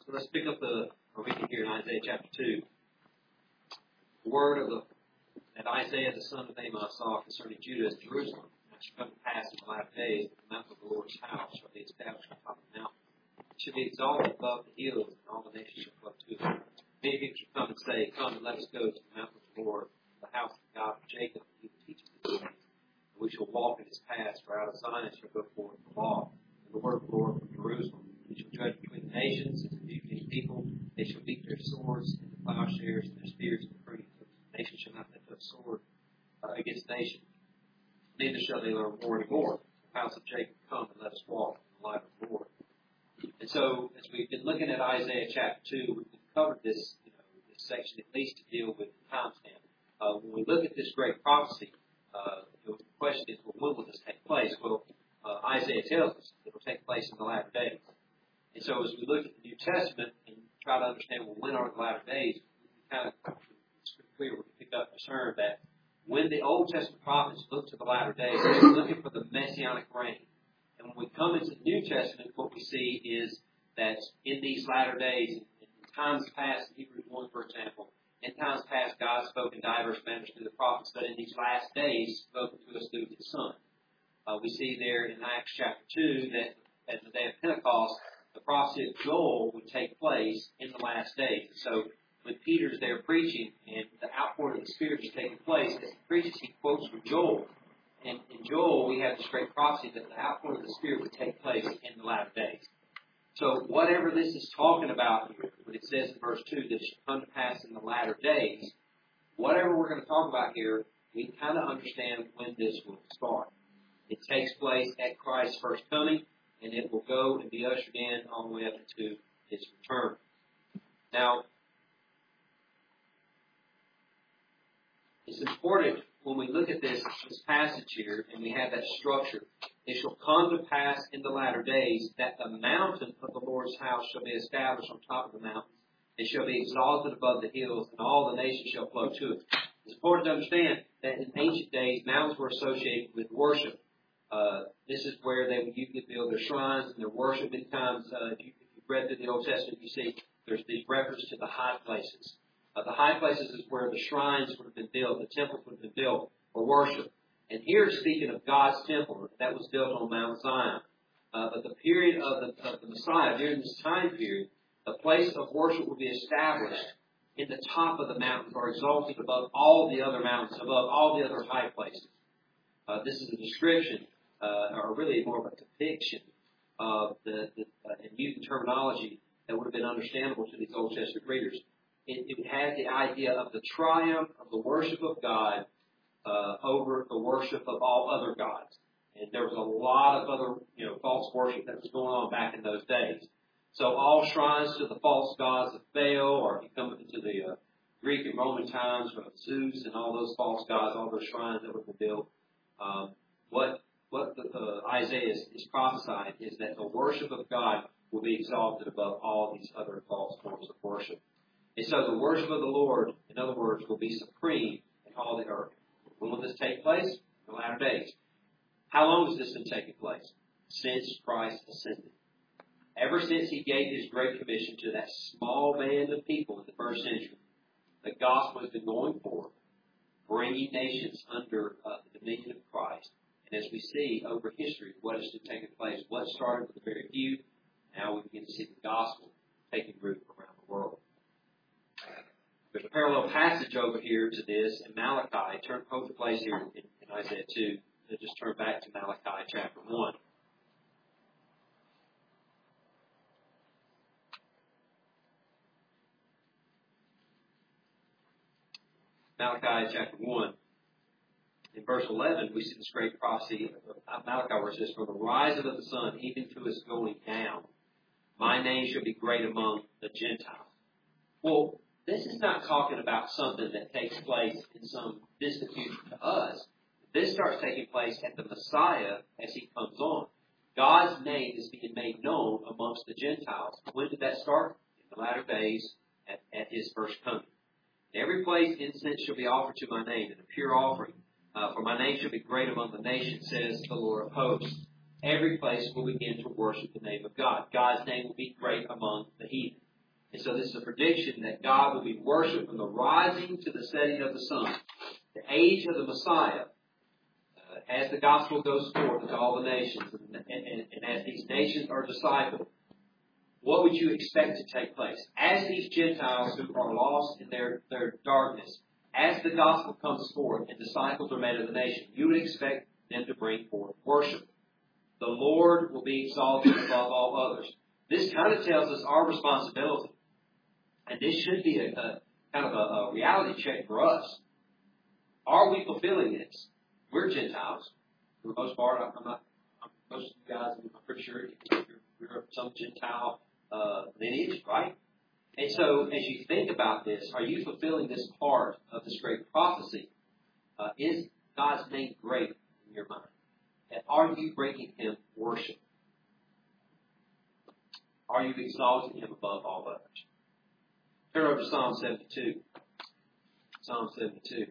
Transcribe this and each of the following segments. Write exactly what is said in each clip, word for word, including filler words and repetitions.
So let's pick up the reading here in Isaiah chapter two. The word of the that Isaiah the son of Amos saw concerning Judah and Jerusalem. Now it shall come to pass in the latter days that the mountain of the Lord's house shall be established on top of the mountain. It shall be exalted above the hills, and all the nations shall flow to it. Many people shall come and say, Come and let us go to the mountain of the Lord, the house of God of Jacob, and he will teach us his ways. And we shall walk in his paths, for out of Zion shall go forth the law, and the word of the Lord from Jerusalem. He shall judge between the nations, and subdue many people. They shall beat their swords into plowshares, and their spears into pruning hooks. Nation shall not lift up sword uh, against nation, neither shall they learn war anymore. The house of Jacob, come and let us walk in the light of the Lord. And so, as we've been looking at Isaiah chapter two, we've covered this, you know, this section at least to deal with the timestamp. Uh, when we look at this great prophecy, uh, the question is, well, when will this take place? Well, uh, Isaiah tells us it will take place in the latter days. And so, as we look at the New Testament and try to understand, well, when are the latter days, we kind of it's pretty clear we can pick up and discern that when the Old Testament prophets look to the latter days, they're looking for the messianic reign. And when we come into the New Testament, what we see is that in these latter days, in times past, in Hebrews one, for example, in times past, God spoke in diverse manners through the prophets, but in these last days, spoken to us through His Son. Uh, we see there in Acts chapter two that at the day of Pentecost, the prophecy of Joel would take place in the last days. And so when Peter's there preaching and the outpouring of the Spirit is taking place, as he preaches, he quotes from Joel. And in Joel, we have this great prophecy that the outpouring of the Spirit would take place in the latter days. So whatever this is talking about here, when it says in verse two that it shall come to pass in the latter days, whatever we're going to talk about here, we kind of understand when this will start. It takes place at Christ's first coming, and it will go and be ushered in all the way up to His return. Now, it's important when we look at this, this passage here, and we have that structure. It shall come to pass in the latter days that the mountain of the Lord's house shall be established on top of the mountains. It shall be exalted above the hills, and all the nations shall flow to it. It's important to understand that in ancient days, mountains were associated with worship. Uh, this is where they would usually build their shrines and their worship. Many times, uh, if, you, if you've read through the Old Testament, you see there's these reference to the high places. Uh, the high places is where the shrines would have been built, the temples would have been built for worship. And here, speaking of God's temple, that was built on Mount Zion. Uh, but the period of the, of the Messiah, during this time period, a place of worship will be established in the top of the mountains, or exalted above all the other mountains, above all the other high places. Uh, this is a description, uh, or really more of a depiction of the, the uh, and using terminology that would have been understandable to these Old Testament readers. It, it had the idea of the triumph of the worship of God uh, over the worship of all other gods. And there was a lot of other, you know, false worship that was going on back in those days. So all shrines to the false gods of Baal, or if you come into the uh, Greek and Roman times, of Zeus and all those false gods, all those shrines that were built, um, what what the, uh, Isaiah is, is prophesying is that the worship of God will be exalted above all these other false forms of worship. And so the worship of the Lord, in other words, will be supreme in all the earth. When will this take place? In the latter days. How long has this been taking place? Since Christ ascended. Ever since He gave His Great Commission to that small band of people in the first century, the gospel has been going forward, bringing nations under uh, the dominion of Christ. And as we see over history what has been taking place, what started with a very few, now we begin to see the gospel taking root around the world. There's a parallel passage over here to this in Malachi. Turn over the place here in, in Isaiah two. So just turn back to Malachi chapter one. Malachi chapter one. In verse eleven, we see this great prophecy of Malachi where it says, From the rising of the sun even to its going down, my name shall be great among the Gentiles. Well, this is not talking about something that takes place in some distant future to us. This starts taking place at the Messiah as He comes on. God's name is being made known amongst the Gentiles. When did that start? In the latter days at, at His first coming. In every place incense shall be offered to my name, and a pure offering. Uh, for my name shall be great among the nations, says the Lord of hosts. Every place will begin to worship the name of God. God's name will be great among the heathen. And so this is a prediction that God will be worshipped from the rising to the setting of the sun. The age of the Messiah, uh, as the gospel goes forth into all the nations, and, and, and as these nations are discipled, what would you expect to take place? As these Gentiles who are lost in their, their darkness, as the gospel comes forth and disciples are made of the nation, you would expect them to bring forth worship. The Lord will be exalted above all others. This kind of tells us our responsibility. And this should be a, a kind of a, a reality check for us. Are we fulfilling this? We're Gentiles. For the most part, I'm not, I'm, most of you guys, I'm pretty sure you're, you're of some Gentile uh, lineage, right? And so, as you think about this, are you fulfilling this part of this great prophecy? Uh, is God's name great in your mind? And are you bringing Him worship? Are you exalting Him above all others? Turn over to Psalm seventy-two. Psalm seventy-two.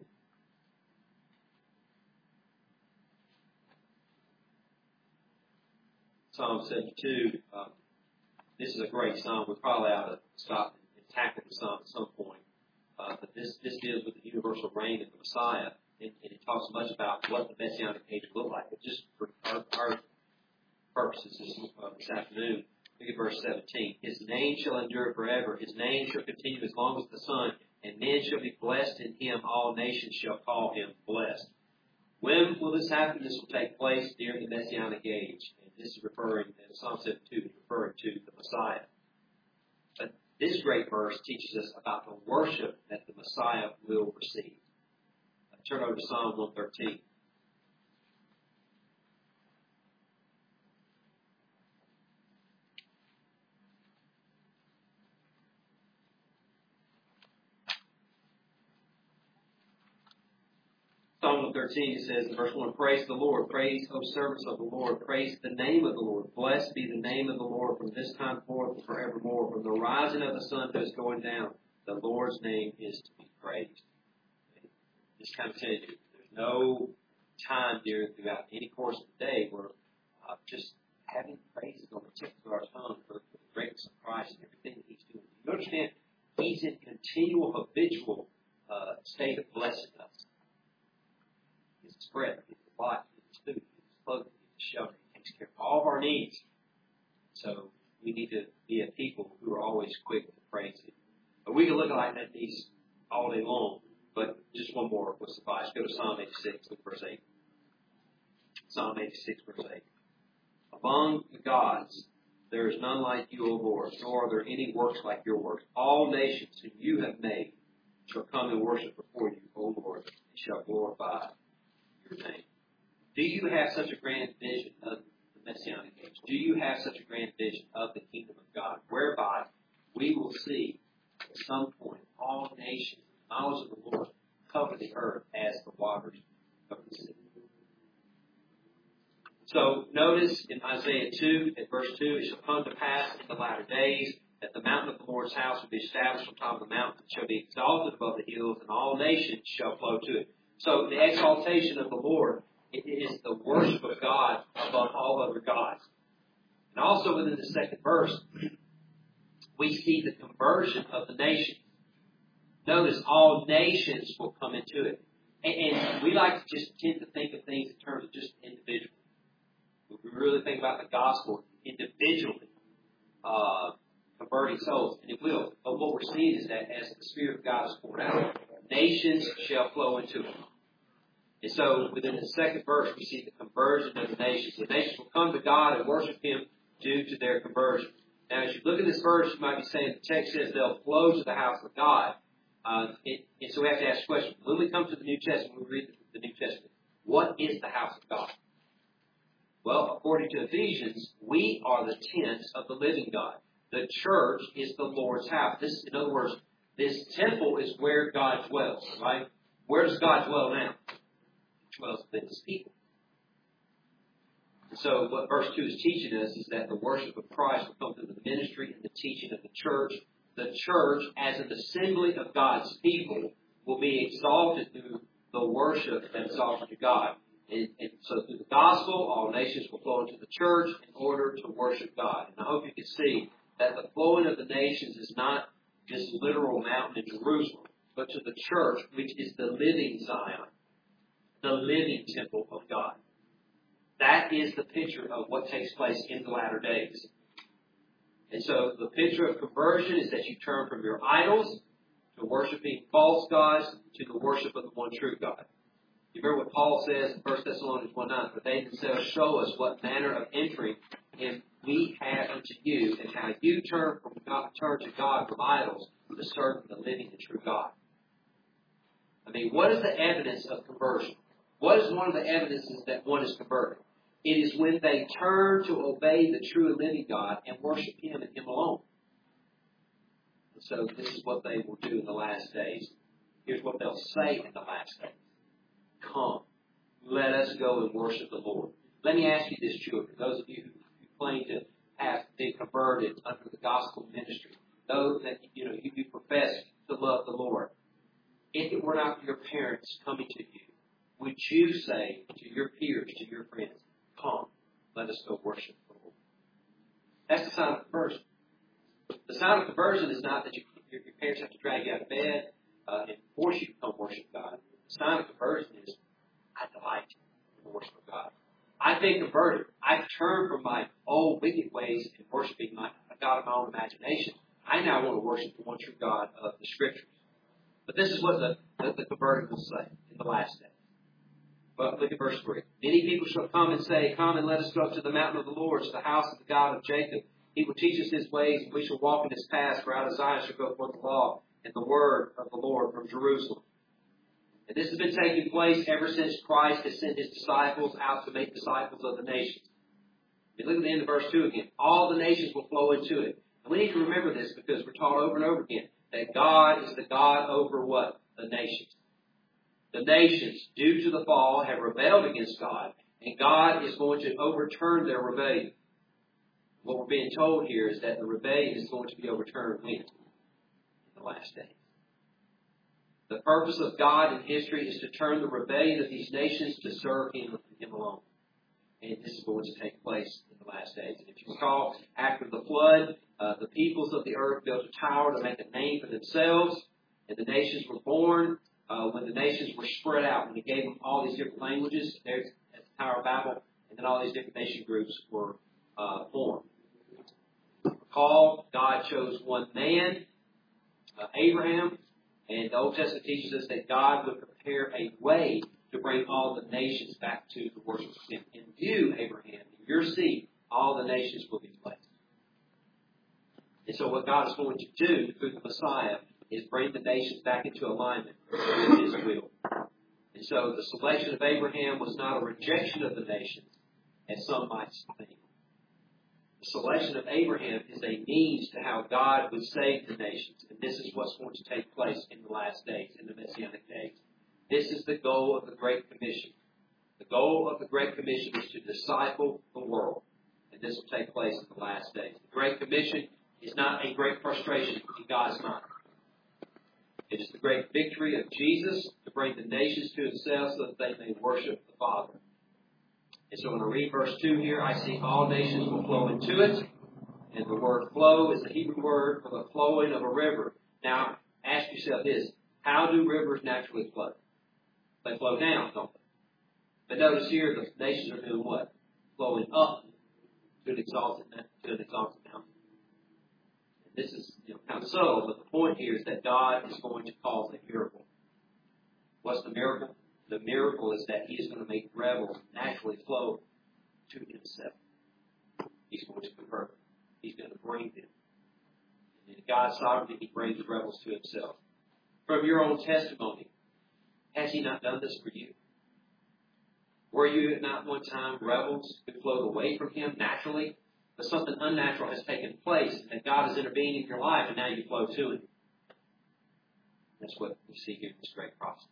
Psalm seventy-two. Um, this is a great psalm. We probably ought to stop and tackle the psalm at some point. Uh, but this, this deals with the universal reign of the Messiah. And, and it talks much about what the Messianic age will look like. But just for our, our purposes this, uh, this afternoon, look at verse seventeen. His name shall endure forever. His name shall continue as long as the sun. And men shall be blessed in Him. All nations shall call Him blessed. When will this happen? This will take place during the Messianic age. And this is referring, and Psalm seventy-two is referring to the Messiah. But this great verse teaches us about the worship that the Messiah will receive. Uh, turn over to Psalm one thirteen. Psalm one thirteen says in verse one, praise the Lord, praise, O servants of the Lord, praise the name of the Lord. Blessed be the name of the Lord from this time forth and forevermore. From the rising of the sun to its going down, the Lord's name is to be praised. This kind of tells you there's no time during throughout any course of the day where uh, just having praises on the tip of our tongue for, for the greatness of Christ and everything that He's doing. You understand? He's in continual, habitual uh, state of blessing us. His bread, His life, His food, His clothing, His shelter. He takes care of all of our needs. So we need to be a people who are always quick to praise Him. But we can look like that these all day long. But just one more will suffice. Go to Psalm eighty-six, look verse eight. Psalm eighty-six, verse eight. Among the gods, there is none like you, O Lord, nor are there any works like your works. All nations whom you have made shall come and worship before you, O Lord, and shall glorify your name. Do you have such a grand vision of the Messianic age? Do you have such a grand vision of the kingdom of God, whereby we will see at some point all nations, the knowledge of the Lord, cover the earth as the waters cover the sea? So notice in Isaiah two, at verse two, it shall come to pass in the latter days that the mountain of the Lord's house will be established on top of the mountain, shall be exalted above the hills, and all nations shall flow to it. So the exaltation of the Lord, it is the worship of God above all other gods. And also within the second verse, we see the conversion of the nations. Notice all nations will come into it. And, and we like to just tend to think of things in terms of just individuals. We really think about the gospel individually uh, converting souls, and it will. But what we're seeing is that as the Spirit of God is poured out, nations shall flow into it. And so within the second verse, we see the conversion of the nations. The nations will come to God and worship Him due to their conversion. Now, as you look at this verse, you might be saying the text says they'll flow to the house of God. Uh, it, and so we have to ask the question, when we come to the New Testament, we read the, the New Testament, what is the house of God? Well, according to Ephesians, we are the tents of the living God. The church is the Lord's house. This, in other words, this temple is where God dwells, right? Where does God dwell now? He dwells within His people. And so what verse two is teaching us is that the worship of Christ will come through the ministry and the teaching of the church. The church, as an assembly of God's people, will be exalted through the worship that is offered to God. And, and so through the gospel, all nations will flow into the church in order to worship God. And I hope you can see that the flowing of the nations is not this literal mountain in Jerusalem, but to the church, which is the living Zion, the living temple of God. That is the picture of what takes place in the latter days. And so the picture of conversion is that you turn from your idols to worshiping false gods to the worship of the one true God. You remember what Paul says in First Thessalonians one nine, "For they themselves show us what manner of entering in we have unto you, and how you turn from God, turn to God from idols to serve the living and true God." I mean, what is the evidence of conversion? What is one of the evidences that one is converted? It is when they turn to obey the true and living God and worship Him and Him alone. And so this is what they will do in the last days. Here's what they'll say in the last days. Come, let us go and worship the Lord. Let me ask you this, children, those of you who claim to have been converted under the gospel ministry, those that you know you, you profess to love the Lord. If it were not for your parents coming to you, would you say to your peers, to your friends, "Come, let us go worship the Lord"? That's the sign of conversion. The sign of conversion is not that you, your, your parents have to drag you out of bed uh, and force you to come worship God. The sign of conversion is, I delight in the worship of God. I've been converted. I've turned from my old wicked ways and worshiping my, a God of my own imagination. I now want to worship the one true God of the Scriptures. But this is what the, the, the converted will say in the last days. But look at verse three. "Many people shall come and say, Come and let us go up to the mountain of the Lord, to the house of the God of Jacob. He will teach us His ways, and we shall walk in His paths. For out of Zion shall go forth the law and the word of the Lord from Jerusalem." And this has been taking place ever since Christ has sent His disciples out to make disciples of the nations. And look at the end of verse two again. All the nations will flow into it. And we need to remember this because we're taught over and over again that God is the God over what? The nations. The nations, due to the fall, have rebelled against God, and God is going to overturn their rebellion. What we're being told here is that the rebellion is going to be overturned when? In the last days. The purpose of God in history is to turn the rebellion of these nations to serve Him and Him alone. And this is going to take place in the last days. And if you recall, after the flood, uh, the peoples of the earth built a tower to make a name for themselves, and the nations were born. Uh, when the nations were spread out, when He gave them all these different languages, there's at the Tower of Babel, and then all these different nation groups were uh, formed. Recall, God chose one man, uh, Abraham, and the Old Testament teaches us that God would prepare a way to bring all the nations back to the worship of Him. In you, Abraham, in your seed, all the nations will be blessed. And so what God is going to do through the Messiah is bring the nations back into alignment with His will. And so the selection of Abraham was not a rejection of the nations, as some might think. The selection of Abraham is a means to how God would save the nations. And this is what's going to take place in the last days, in the Messianic days. This is the goal of the Great Commission. The goal of the Great Commission is to disciple the world. And this will take place in the last days. The Great Commission is not a great frustration in God's mind. It is the great victory of Jesus to bring the nations to Himself so that they may worship the Father. And so when I read verse two here, I see all nations will flow into it. And the word flow is the Hebrew word for the flowing of a river. Now, ask yourself this. How do rivers naturally flow? They flow down, don't they? But notice here, the nations are doing what? Flowing up to an exalted, to an exalted mountain. This is you know, kind of subtle, but the point here is that God is going to cause a miracle. What's the miracle? The miracle is that He is going to make rebels naturally flow to Himself. He's going to convert them. He's going to bring them. And in God's sovereignty, He brings rebels to Himself. From your own testimony, has He not done this for you? Were you at not one time rebels who flowed away from Him naturally? But something unnatural has taken place, and God has intervened in your life, and now you flow to Him. That's what we see here in this great prophecy.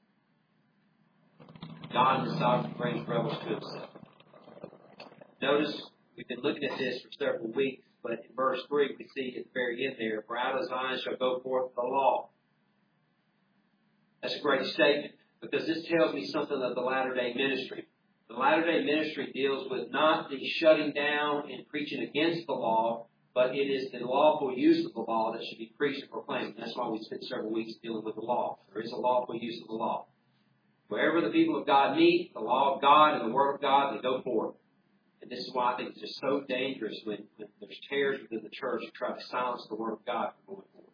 God in His sovereignty brings rebels to Himself. Notice, we've been looking at this for several weeks, but in verse three, we see at the very end there, "For out of Zion shall go forth the law." That's a great statement, because this tells me something of the latter-day ministry. The latter-day ministry deals with not the shutting down and preaching against the law, But it is the lawful use of the law that should be preached and proclaimed. That's why we spent several weeks dealing with the law. There is a lawful use of the law. Wherever the people of God meet, the law of God and the Word of God, they go forth. And this is why I think it's just so dangerous when, when there's tares within the church who try to silence the Word of God from going forth.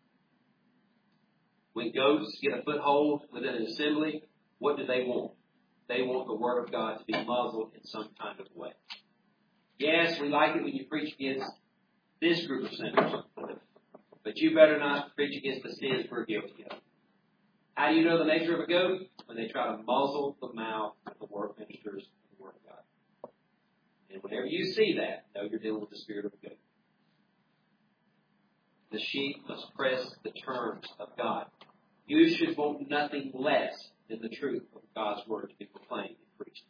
When goats get a foothold within an assembly, what do they want? They want the Word of God to be muzzled in some kind of way. Yes, we like it when you preach against this group of sinners, but you better not preach against the sins we're guilty of. How do you know the nature of a goat? When they try to muzzle the mouth of the word ministers of the Word of God. And whenever you see that, know you're dealing with the spirit of a goat. The sheep must press the terms of God. You should want nothing less than the truth of God's Word to be proclaimed and preached.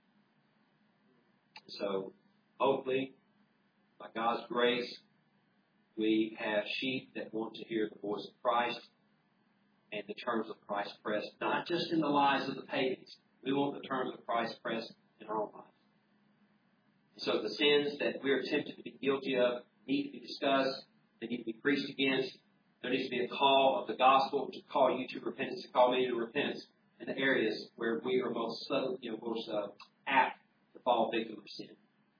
So, hopefully, by God's grace, we have sheep that want to hear the voice of Christ and the terms of Christ pressed, not just in the lives of the pagans. We want the terms of Christ pressed in our own lives. So the sins that we're tempted to be guilty of need to be discussed. They need to be preached against. There needs to be a call of the gospel to call you to repentance, to call me to repentance in the areas where we are most, subtle, you know, most uh, apt to fall victim of sin.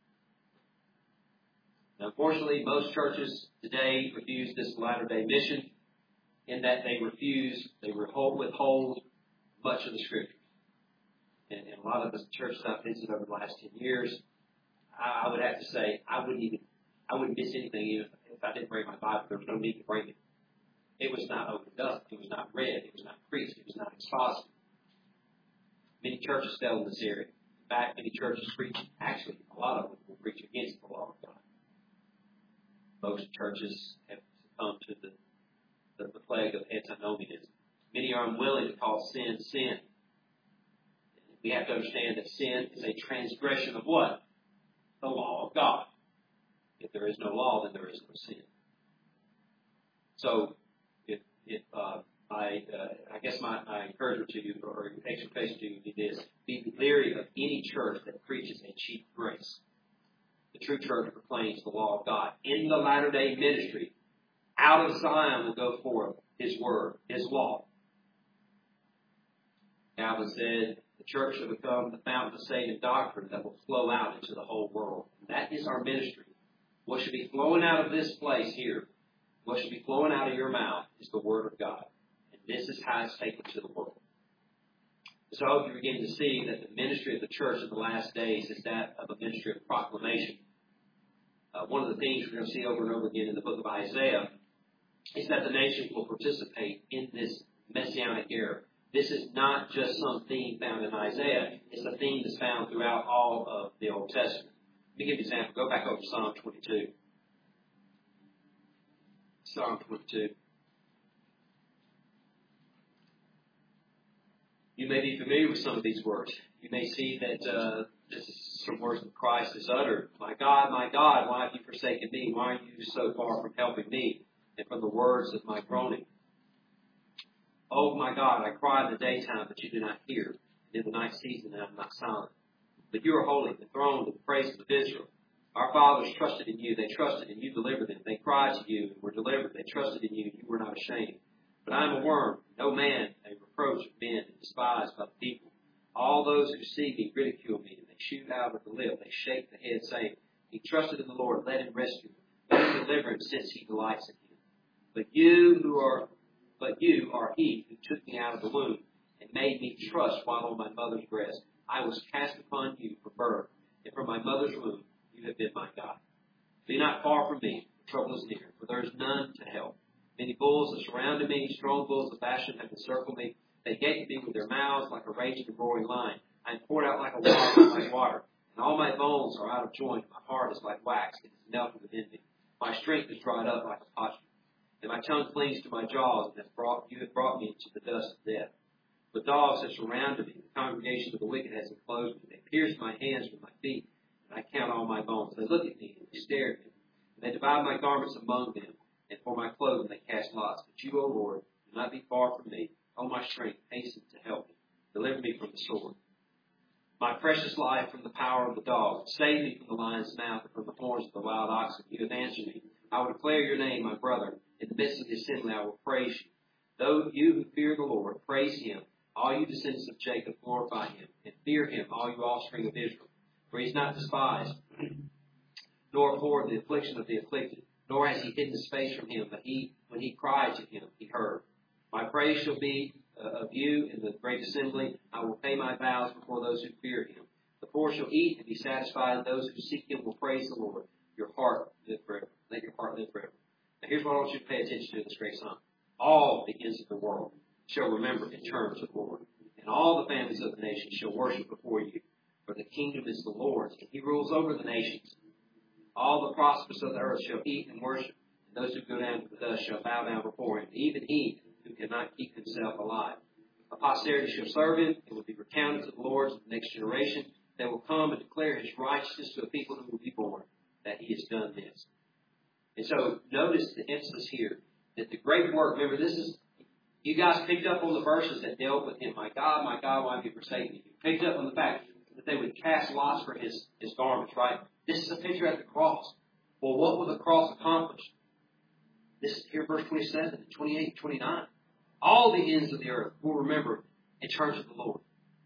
Now, unfortunately, most churches today refuse this latter-day mission in that they refuse, they withhold, withhold much of the Scriptures. And, and a lot of the churches I've visited over the last ten years, I, I would have to say I wouldn't even, I wouldn't miss anything even if I didn't bring my Bible. There was no need to bring it. It was not opened up. It was not read. It was not preached. It was not exposited. Many churches fail in this area. In fact, many churches preach, actually, a lot of them will preach against the law of God. Most churches have succumbed to the, the, the plague of antinomianism. Many are unwilling to call sin, sin. We have to understand that sin is a transgression of what? The law of God. If there is no law, then there is no sin. So, if, if uh, I, uh, I guess my, my encouragement to you, or exhortation to you, would be this: be leery of any church that preaches a cheap grace. The true church proclaims the law of God. In the latter-day ministry, out of Zion will go forth His word, His law. Calvin said, the church shall become the fountain of saving doctrine that will flow out into the whole world. And that is our ministry. What should be flowing out of this place here, what should be flowing out of your mouth, is the Word of God. And this is how it's taken to the world. So I hope you're beginning to see that the ministry of the church in the last days is that of a ministry of proclamation. Uh, one of the things we're going to see over and over again in the book of Isaiah is that the nation will participate in this messianic era. This is not just some theme found in Isaiah. It's a theme that's found throughout all of the Old Testament. Let me give you an example. Go back over to Psalm twenty-two. Psalm twenty-two. You may be familiar with some of these words. You may see that uh, this is some words that Christ has uttered. My God, my God, why have you forsaken me? Why are you so far from helping me and from the words of my groaning? Oh, my God, I cry in the daytime, but you do not hear. And in the night season, I am not silent. But you are holy, enthroned in the praises of Israel. Our fathers trusted in you. They trusted, and you delivered them. They cried to you and were delivered. They trusted in you, and you were not ashamed. But I am a worm, no man, a reproach of men, and despised by the people. All those who see me ridicule me, and they shoot out of the lip. They shake the head, saying, He trusted in the Lord. Let him rescue him. Let him deliver him, since he delights in him. But you who are, but you are he who took me out of the womb and made me trust while on my mother's breast. I was cast upon you for birth, and from my mother's womb you have been my God. Be not far from me, for trouble is near, for there is none to help. Many bulls have surrounded me, strong bulls of Bashan have encircled me. They gaped me with their mouths like a raging and roaring lion. I am poured out like a water, like water, and all my bones are out of joint. My heart is like wax, it is melted within me. My strength is dried up like a potsherd, and my tongue clings to my jaws, and have brought, you have brought me into the dust of death. The dogs have surrounded me. The congregation of the wicked has enclosed me. They pierced my hands with my feet, and I count all my bones. They look at me, and they stare at me. And they divide my garments among them, and for my clothing they cast lots. But you, O Lord, do not be far from me. O my strength, hasten to help me. Deliver me from the sword. My precious life from the power of the dog. Save me from the lion's mouth and from the horns of the wild oxen. You have answered me. I will declare your name, my brother. In the midst of the assembly I will praise you. Though you who fear the Lord, praise him. All you descendants of Jacob, glorify him. And fear him, all you offspring of Israel. For he is not despised, nor abhorred the affliction of the afflicted. Nor has he hidden his face from him, but he, when he cried to him, he heard. My praise shall be uh, of you in the great assembly. I will pay my vows before those who fear him. The poor shall eat and be satisfied, and those who seek him will praise the Lord. Your heart live forever. Let your heart live forever. Now here's what I want you to pay attention to in this great psalm. All the ends of the world shall remember and turn to the Lord, and all the families of the nations shall worship before you. For the kingdom is the Lord's, and he rules over the nations. All the prosperous of the earth shall eat and worship, and those who go down to the dust shall bow down before him, even he who cannot keep himself alive. A posterity shall serve him, and will be recounted to the Lord of the next generation. They will come and declare his righteousness to a people who will be born, that he has done this. And so notice the emphasis here, that the great work, remember this is, you guys picked up on the verses that dealt with him. My God, my God, why have you forsaken me? You picked up on the fact that they would cast lots for his, his garments, right? This is a picture at the cross. Well, what will the cross accomplish? This is here, verse twenty-seven, twenty-eight, twenty-nine. All the ends of the earth will remember and turn to the Lord.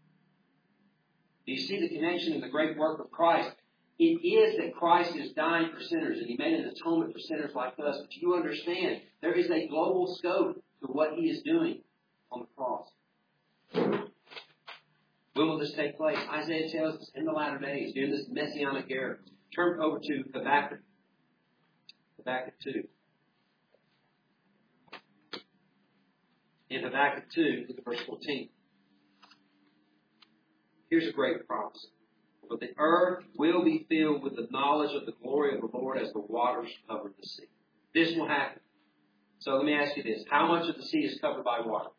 Do you see the connection in the great work of Christ? It is that Christ is dying for sinners, and he made an atonement for sinners like us. But you understand, there is a global scope to what he is doing on the cross. When will this take place? Isaiah tells us in the latter days, during this messianic era. Turn over to Habakkuk. Habakkuk two. In Habakkuk two, look at verse fourteen. Here's a great promise. But the earth will be filled with the knowledge of the glory of the Lord as the waters cover the sea. This will happen. So let me ask you this. How much of the sea is covered by water?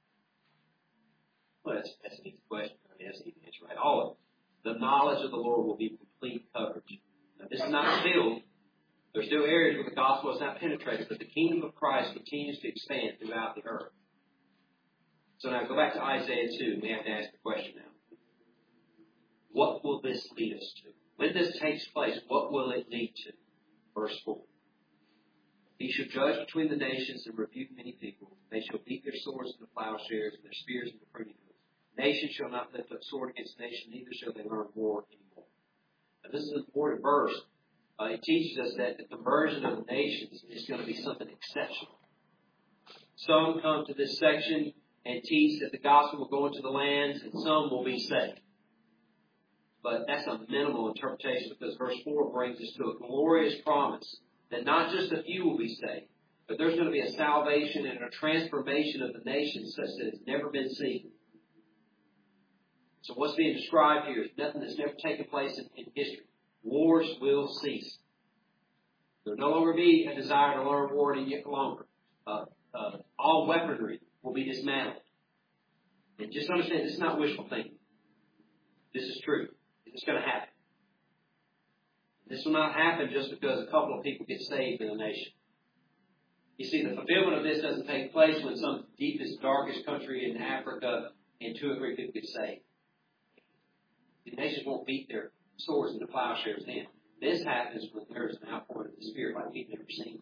Well, that's, that's an easy question. I mean, that's an easy answer, right? All of it. The knowledge of the Lord will be complete coverage. Now, this is not filled. There's still areas where the gospel is not penetrated, but the kingdom of Christ continues to expand throughout the earth. So now go back to Isaiah two. We have to ask the question now. What will this lead us to? When this takes place, what will it lead to? Verse four. He shall judge between the nations and rebuke many people. They shall beat their swords into plowshares and their spears into pruning hooks. Nation shall not lift up sword against nation, neither shall they learn war anymore. Now, this is an important verse. Uh, it teaches us that the conversion of the nations is going to be something exceptional. Some come to this section and teach that the gospel will go into the lands and some will be saved. But that's a minimal interpretation because verse four brings us to a glorious promise that not just a few will be saved, but there's going to be a salvation and a transformation of the nation such that it's never been seen. So what's being described here is nothing that's never taken place in, in history. Wars will cease. There will no longer be a desire to learn war any longer. Uh, uh, all weaponry will be dismantled. And just understand, this is not wishful thinking. This is true. It's going to happen. This will not happen just because a couple of people get saved in a nation. You see, the fulfillment of this doesn't take place when some deepest, darkest country in Africa and two or three people get saved. The nations won't beat their swords into plowshares then. This happens when there is an outpouring of the Spirit like we've never seen.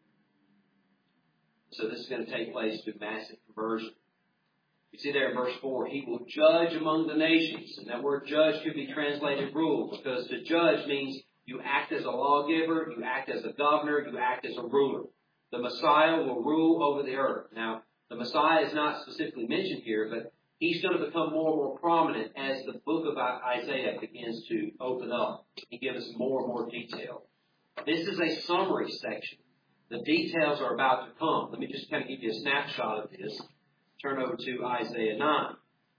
So this is going to take place through massive conversion. You see there in verse four, he will judge among the nations. And that word judge could be translated rule, because to judge means you act as a lawgiver, you act as a governor, you act as a ruler. The Messiah will rule over the earth. Now, the Messiah is not specifically mentioned here, but he's going to become more and more prominent as the book of Isaiah begins to open up and give us more and more detail. This is a summary section. The details are about to come. Let me just kind of give you a snapshot of this. Turn over to Isaiah nine.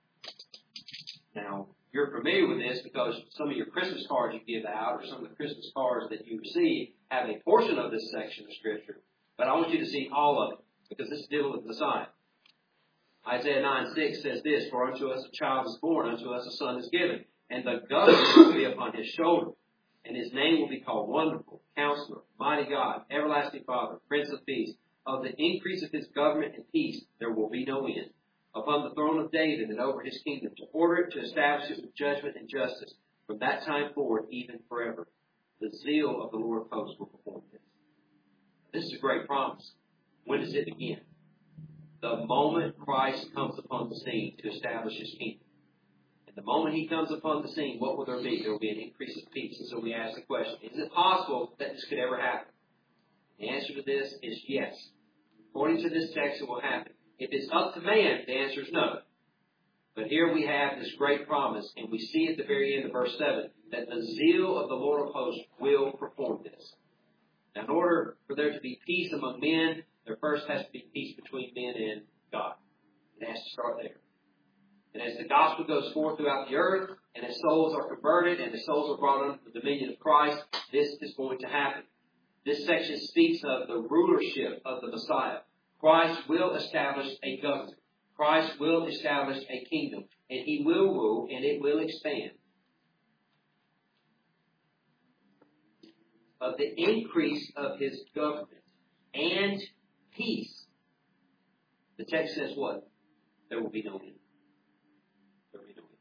Now, you're familiar with this because some of your Christmas cards you give out or some of the Christmas cards that you receive have a portion of this section of Scripture. But I want you to see all of it because this is dealing with the Messiah. Isaiah nine six says this, for unto us a child is born, unto us a son is given, and the government will be upon his shoulder, and his name will be called Wonderful, Counselor, Mighty God, Everlasting Father, Prince of Peace. Of the increase of his government and peace there will be no end. Upon the throne of David and over his kingdom, to order it, to establish it with judgment and justice, from that time forward, even forever. The zeal of the Lord of hosts will perform this. This is a great promise. When does it begin? The moment Christ comes upon the scene to establish His kingdom. And the moment He comes upon the scene, what will there be? There will be an increase of peace. And so we ask the question, is it possible that this could ever happen? The answer to this is yes. According to this text, it will happen. If it's up to man, the answer is no. But here we have this great promise, and we see at the very end of verse seven that the zeal of the Lord of hosts will perform this. Now, in order for there to be peace among men, there first has to be peace between men and God. It has to start there. And as the gospel goes forth throughout the earth, and as souls are converted, and as souls are brought under the dominion of Christ, this is going to happen. This section speaks of the rulership of the Messiah. Christ will establish a government. Christ will establish a kingdom. And He will rule, and it will expand. Of the increase of His government and peace, the text says what? There will be no end. There will be no end.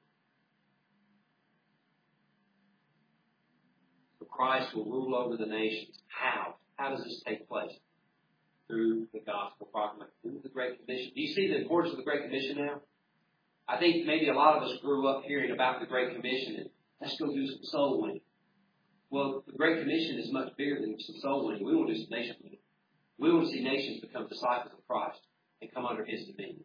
So Christ will rule over the nations. How? How does this take place? Through the gospel proclamation, through the Great Commission. Do you see the importance of the Great Commission now? I think maybe a lot of us grew up hearing about the Great Commission and let's go do some soul winning. Well, the Great Commission is much bigger than some soul winning. We want to do some nation winning. We want to see nations become disciples of Christ and come under His dominion.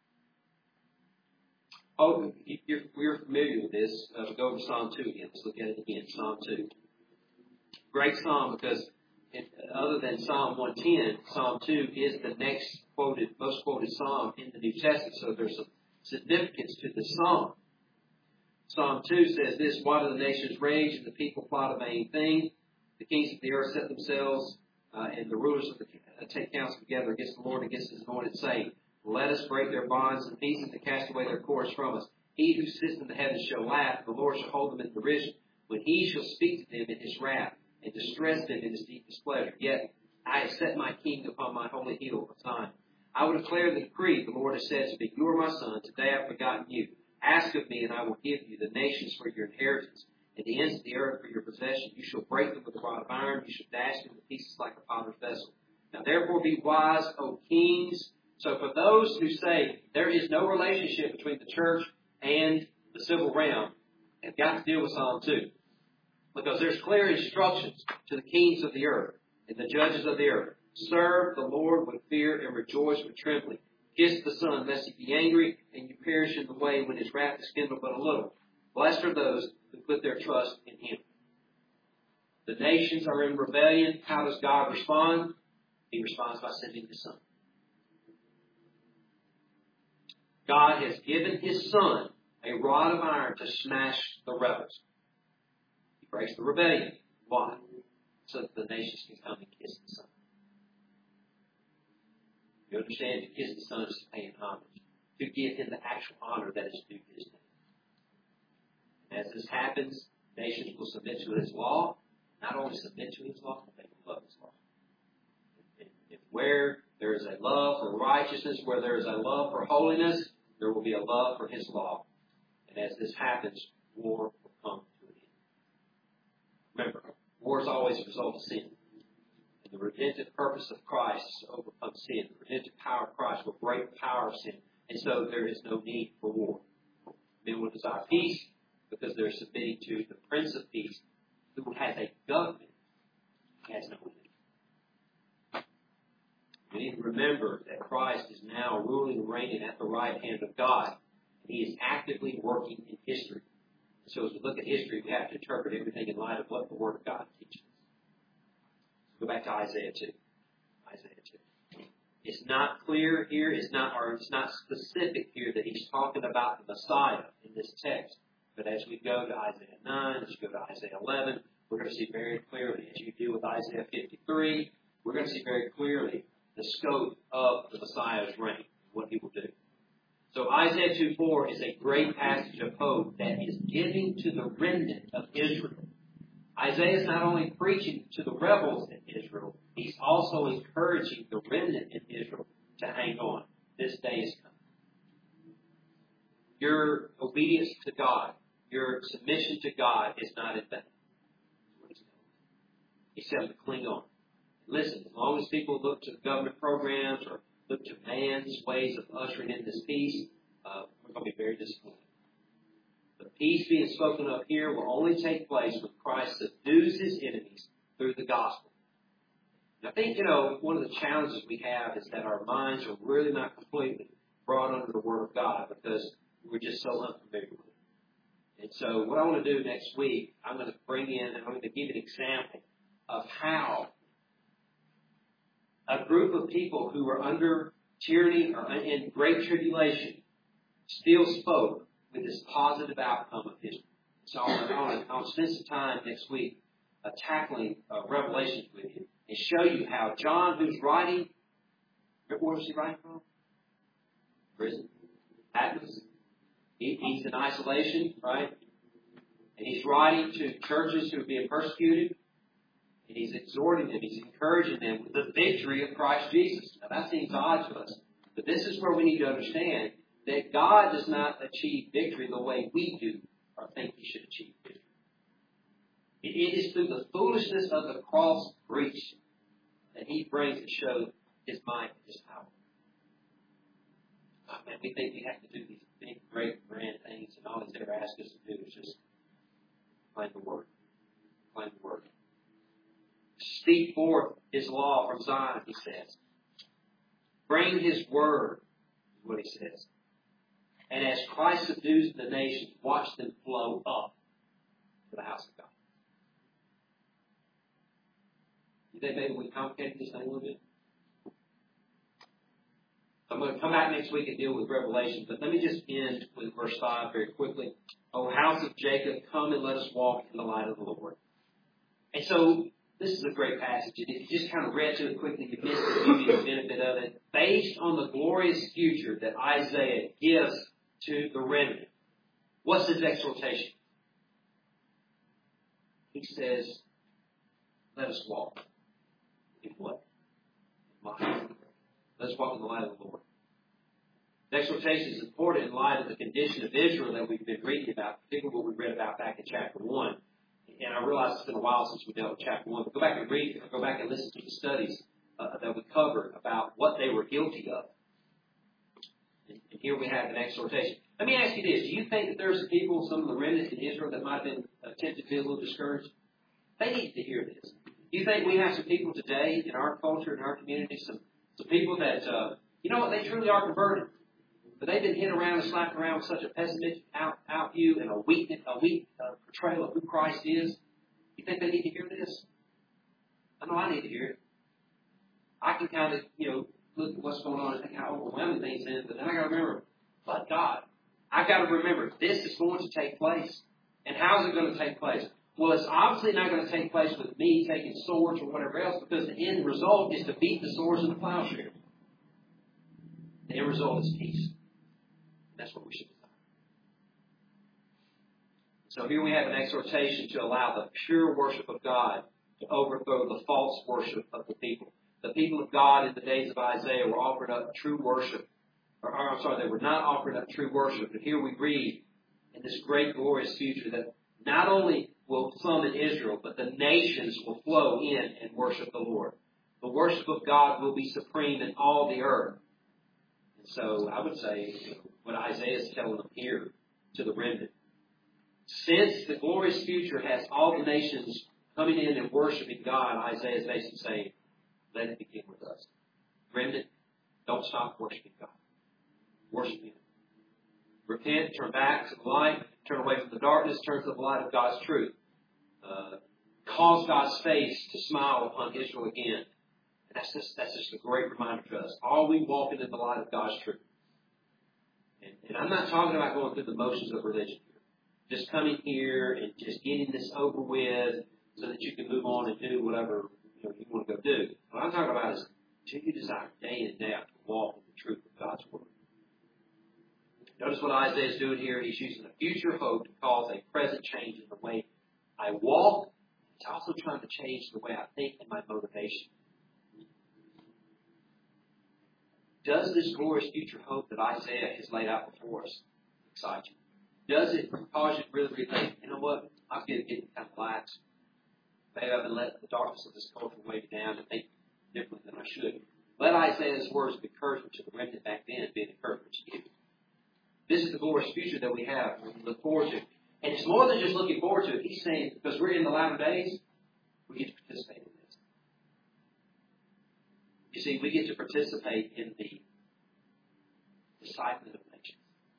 Oh, you're, we're familiar with this. Uh, we'll go over Psalm two again. Let's look at it again. Psalm two. Great psalm because it, other than Psalm one ten, Psalm two is the next quoted, most quoted psalm in the New Testament. So there's some significance to this psalm. Psalm two says this, why do the nations rage and the people plot a vain thing? The kings of the earth set themselves uh, and the rulers of the uh, take counsel together against the Lord and against His anointed, saying, let us break their bonds and pieces and cast away their cords from us. He who sits in the heavens shall laugh, and the Lord shall hold them in derision, when He shall speak to them in His wrath and distress them in His deep displeasure. Yet I have set my king upon my holy hill of Zion. I will declare the decree. The Lord has said to me, you are my son. Today I have begotten you. Ask of me, and I will give you the nations for your inheritance, and the ends of the earth for your possession. You shall break them with a rod of iron. You shall dash them to pieces like a potter's vessel. Now therefore be wise, O kings. So for those who say there is no relationship between the church and the civil realm, they've got to deal with Psalm two. Because there's clear instructions to the kings of the earth and the judges of the earth. Serve the Lord with fear and rejoice with trembling. Kiss the Son, lest He be angry, and you perish in the way when His wrath is kindled but a little. Blessed are those who put their trust in Him. The nations are in rebellion. How does God respond? He responds by sending His Son. God has given His Son a rod of iron to smash the rebels. He breaks the rebellion. Why? So that the nations can come and kiss the Son. You understand, to kiss the Son is to pay Him homage, to give Him the actual honor that is due to His name. And as this happens, nations will submit to His law. Not only submit to His law, but they will love His law. And, and where there is a love for righteousness, where there is a love for holiness, there will be a love for His law. And as this happens, war will come to an end. Remember, war is always a result of sin. The redemptive purpose of Christ is to overcome sin. The redemptive power of Christ will break the power of sin. And so there is no need for war. Men will desire peace because they're submitting to the Prince of Peace who has a government. He has no end. We need to remember that Christ is now ruling and reigning at the right hand of God. He is actively working in history. So as we look at history, we have to interpret everything in light of what the Word of God teaches. Go back to Isaiah two. Isaiah two. It's not clear here, it's not, or it's not specific here that he's talking about the Messiah in this text. But as we go to Isaiah nine, as we go to Isaiah eleven, we're going to see very clearly, as you deal with Isaiah fifty-three, we're going to see very clearly the scope of the Messiah's reign, what He will do. So Isaiah two four is a great passage of hope that is giving to the remnant of Israel. Isaiah is not only preaching to the rebels in Israel, he's also encouraging the remnant in Israel to hang on. This day is coming. Your obedience to God, your submission to God is not in vain. He said to cling on. Listen, as long as people look to government programs or look to man's ways of ushering in this peace, uh, we're going to be very disappointed. The peace being spoken of here will only take place when Christ subdues his enemies through the gospel. And I think, you know, one of the challenges we have is that our minds are really not completely brought under the Word of God because we're just so unfamiliar with it. And so what I want to do next week, I'm going to bring in, I'm going to give an example of how a group of people who were under tyranny or in great tribulation still spoke with this positive outcome of history. So I want to, I want to spend some time next week uh, tackling uh, Revelations with you and show you how John, who's writing, where was he writing from? Prison. Patmos. He, he's in isolation, right? And he's writing to churches who are being persecuted. And he's exhorting them, he's encouraging them with the victory of Christ Jesus. Now that seems odd to us. But this is where we need to understand that God does not achieve victory the way we do or think he should achieve victory. It is through the foolishness of the cross breach that he brings to show his might and his power. Oh, man, we think we have to do these big, great, grand things, and all he's ever asked us to do is just claim the word. Claim the word. Speak forth his law from Zion, he says. Bring his word, is what he says. And as Christ subdues the nations, watch them flow up to the house of God. You think maybe we complicated this thing a little bit? I'm going to come back next week and deal with Revelation, but let me just end with verse five very quickly. O house of Jacob, come and let us walk in the light of the Lord. And so, this is a great passage. If you just kind of read through it quickly, you missed the beauty and benefit of it. Based on the glorious future that Isaiah gives to the remnant, what's his exhortation? He says, let us walk in what? Light. Let us walk in the light of the Lord. The exhortation is important in light of the condition of Israel that we've been reading about, particularly what we read about back in chapter one. And I realize it's been a while since we dealt with chapter one, but go back and read it, or go back and listen to the studies uh, that we covered about what they were guilty of. And, and here we have an exhortation. Let me ask you this. Do you think that there's some people, some of the remnant in Israel, that might have been uh, tempted to be a little discouraged? They need to hear this. Do you think we have some people today in our culture, in our community, some, some people that, uh, you know what, they truly are converted, but they've been hit around and slapped around with such a pessimistic out, out view and a weak, a weak uh, portrayal of who Christ is? You think they need to hear this? I know I need to hear it. I can kind of, you know, look at what's going on and think how overwhelming things is, but then I got to remember, but God, I got to remember this is going to take place. And how is it going to take place? Well, it's obviously not going to take place with me taking swords or whatever else, because the end result is to beat the swords and the plowshare. The end result is peace. That's what we should desire. So here we have an exhortation to allow the pure worship of God to overthrow the false worship of the people. The people of God in the days of Isaiah were offered up true worship. Or, or I'm sorry, they were not offering up true worship. But here we read in this great glorious future that not only will some in Israel, but the nations will flow in and worship the Lord. The worship of God will be supreme in all the earth. And so I would say, you know, what Isaiah is telling them here to the remnant. Since the glorious future has all the nations coming in and worshiping God, Isaiah is basically saying, let it begin with us. Remnant, don't stop worshiping God. Worship Him. Repent, turn back to the light, turn away from the darkness, turn to the light of God's truth. Uh, cause God's face to smile upon Israel again. And that's just, that's just a great reminder to us. Are we walking in the light of God's truth? And, and I'm not talking about going through the motions of religion here. Just coming here and just getting this over with so that you can move on and do whatever you know you want to go do. What I'm talking about is, do you desire day in and day out to walk in the truth of God's Word? Notice what Isaiah is doing here. He's using a future hope to cause a present change in the way I walk. He's also trying to change the way I think and my motivation. Does this glorious future hope that Isaiah has laid out before us excite you? Does it cause you to really think, you know what, I'm going to get kind of lax. Maybe I've been letting the darkness of this culture weigh me down and think differently than I should. Let Isaiah's words of encouragement to the remnant back then be an encouragement to you. This is the glorious future that we have, we look forward to. And it's more than just looking forward to it. He's saying, because we're in the latter days, we get to participate in this. You see, we get to participate in the discipling of nations.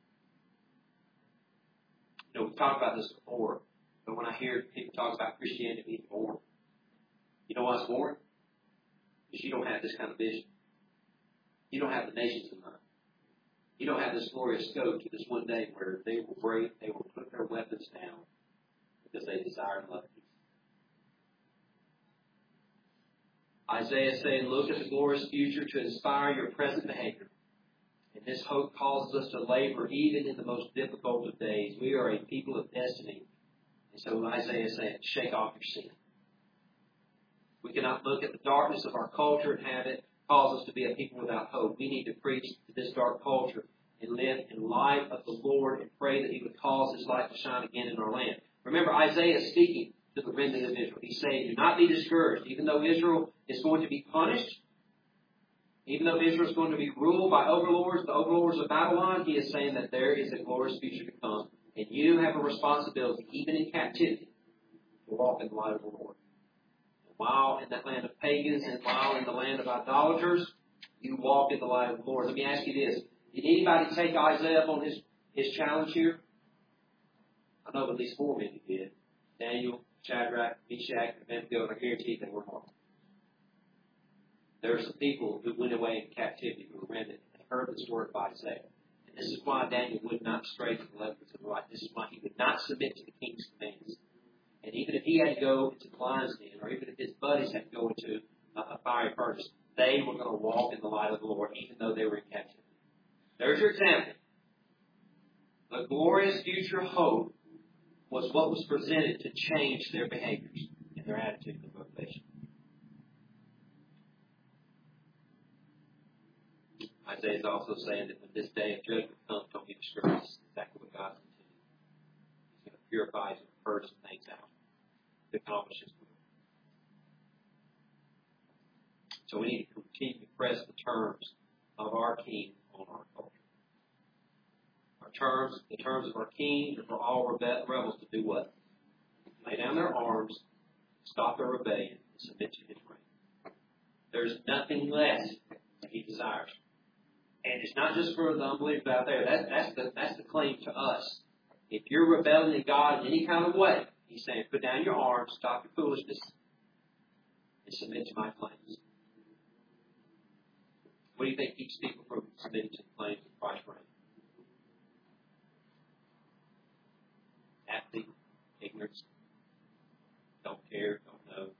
You know, we've talked about this before, but when I hear people talk about Christianity being born, you know why it's born? Because you don't have this kind of vision. You don't have the nations in mind. You don't have this glorious scope to this one day where they will break, they will put their weapons down because they desire and love peace. Isaiah is saying, look at the glorious future to inspire your present behavior. And this hope causes us to labor even in the most difficult of days. We are a people of destiny. And so Isaiah is saying, shake off your sin. We cannot look at the darkness of our culture and have it cause us to be a people without hope. We need to preach to this dark culture and live in light of the Lord and pray that He would cause His light to shine again in our land. Remember, Isaiah is speaking to the remnant of Israel. He's saying, do not be discouraged. Even though Israel is going to be punished, even though Israel is going to be ruled by overlords, the overlords of Babylon, He is saying that there is a glorious future to come. And you have a responsibility, even in captivity, to walk in the light of the Lord. And while in that land of pagans and while in the land of idolaters, you walk in the light of the Lord. Let me ask you this. Did anybody take Isaiah up on his, his challenge here? I know at least four men who did. Daniel, Shadrach, Meshach, and Abednego, and I guarantee they were wrong. There are some people who went away in captivity who were rendered and heard this word of Isaiah. And this is why Daniel would not stray from the left to the right. This is why he would not submit to the king's commands. And even if he had to go into the lion's den, or even if his buddies had to go into a fiery furnace, they were going to walk in the light of the Lord, even though they were in captivity. There's your example. The glorious future hope was what was presented to change their behaviors and their attitude and motivation. Isaiah is also saying that when this day of judgment comes, don't be discouraged. That's exactly what God's going to do. He's going to purify, He's going to purge some things out to accomplish His will. So we need to continue to press the terms of our King on our culture. Our terms, the terms of our King are for all rebe- rebels to do what? Lay down their arms, stop their rebellion, and submit to His reign. There's nothing less that He desires. And it's not just for the unbelievers out there. That, that's, the, that's the claim to us. If you're rebelling at God in any kind of way, He's saying, put down your arms, stop your foolishness, and submit to my claims. What do you think keeps people from submitting to the claims of Christ's reign? Apathy, ignorance, don't care, don't know.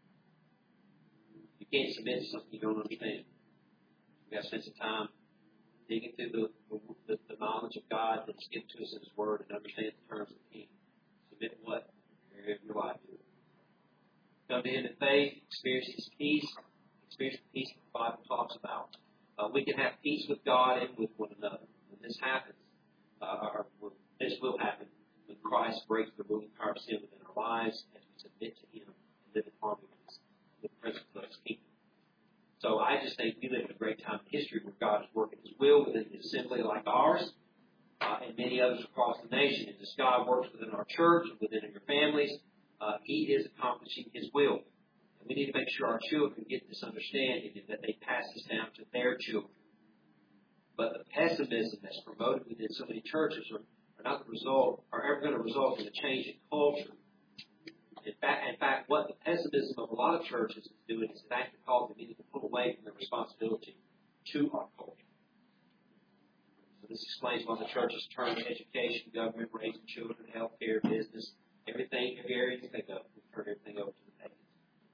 You can't submit to something you don't understand. We've got to spend some time digging through the, the, the knowledge of God that's given to us in His Word and understand the terms of the King. Submit what? Area of your life. Come to Him in faith, experience His peace, experience the peace that the Bible talks about. Uh, we can have peace with God and with one another. When this happens, uh, or when this will happen, when Christ breaks the ruling power of sin within our lives as we submit to Him and live in harmony with the principles of His kingdom. So I just think we live in a great time in history where God is working His will within His assembly like ours uh, and many others across the nation. And as God works within our church and within your families, uh, He is accomplishing His will. And we need to make sure our children get this understanding and that they pass this down to their children. But the pessimism that's promoted within so many churches are, are not the result, are ever going to result in a change in culture. In fact, in fact, what the pessimism of a lot of churches is doing is it actually causing them to pull away from their responsibility to our culture. So this explains why the churches turn to education, government, raising children, healthcare, business, everything, every area you think of, we turn everything over to the pagans.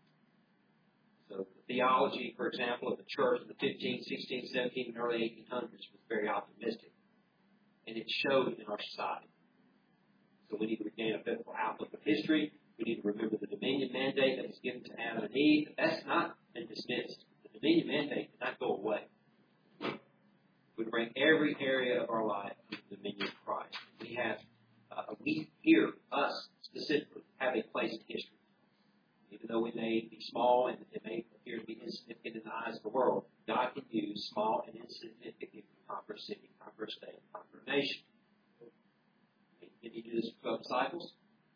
So the theology, for example, of the church in the fifteenth, sixteenth, seventeenth, and early eighteen hundreds was very optimistic. And it showed in our society. So we need to regain a biblical outlook of history. We need to remember the dominion mandate that was given to Adam and Eve. But that's not been dismissed. The dominion mandate did not go away. We bring every area of our life to the dominion of Christ. We have, uh, we here, us specifically, have a place in history. though we may be small and it may appear to be insignificant in the eyes of the world, God can use small and insignificant to conquer a city, conquer a state, conquer a nation. Did he do this with twelve disciples?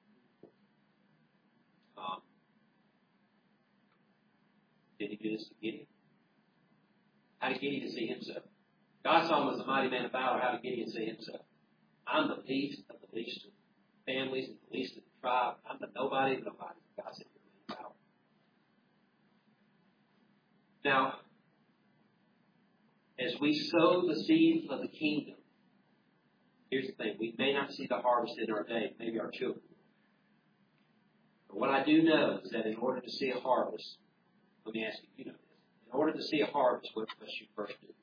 Um, did he do this with Gideon? How did Gideon see himself? God saw him as a mighty man of valor. How did Gideon see himself? I'm the least of the least of families and the least of the tribe. I'm the nobody of nobody. God said, you're power. Now, as we sow the seeds of the kingdom, here's the thing. We may not see the harvest in our day. Maybe our children. But what I do know is that in order to see a harvest, let me ask you, you know this. In order to see a harvest, what must you first do?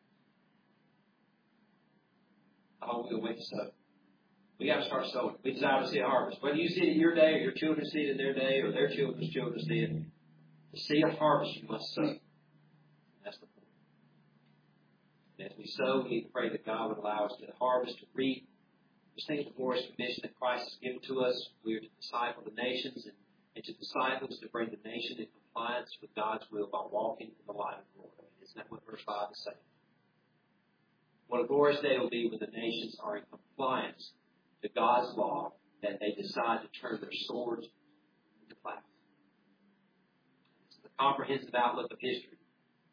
How long are we going to wait to sow? We got to start sowing. We desire to see a harvest. Whether you see it in your day or your children see it in their day or their children's children see it, to see a harvest, you must sow. That's the point. And as we sow, we need to pray that God would allow us to harvest, to reap. This thing is the glorious commission that Christ has given to us. We are to disciple the nations and, and to disciples to bring the nation in compliance with God's will by walking in the light of the Lord. Isn't that what verse five is saying? What a glorious day will be when the nations are in compliance to God's law, that they decide to turn their swords into plows. It's the comprehensive outlook of history.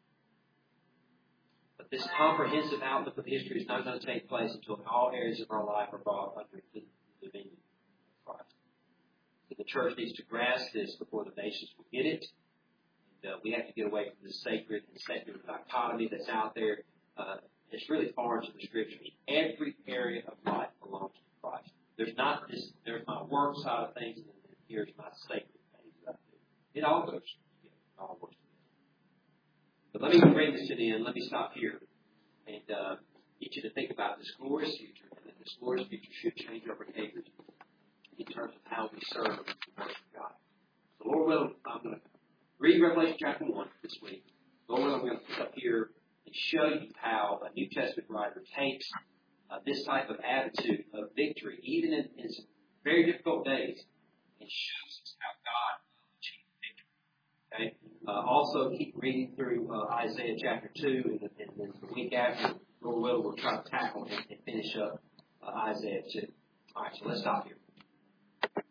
But this comprehensive outlook of history is not going to take place until all areas of our life are brought under the dominion of Christ. So the church needs to grasp this before the nations will get it. And, uh, we have to get away from this sacred and secular dichotomy that's out there. Uh, It's really foreign to the Scriptures. Every area of life belongs to Christ. There's not this, there's my work side of things, and then here's my sacred things that I do. It all goes together. It all works together. But let me bring this to the end. Let me stop here and uh, get you to think about this glorious future. And that this glorious future should change our behavior in terms of how we serve and worship God. So, Lord willing, I'm going to read Revelation chapter one this week. Lord willing, I'm going to pick up here and show you how a New Testament writer takes uh, this type of attitude of victory, even in, in some very difficult days, and shows us how God will achieve victory. Okay. Uh, also, keep reading through uh, Isaiah chapter two, and, and then the week after, Lord willing, we'll try to tackle and, and finish up uh, Isaiah two. All right, so let's stop here.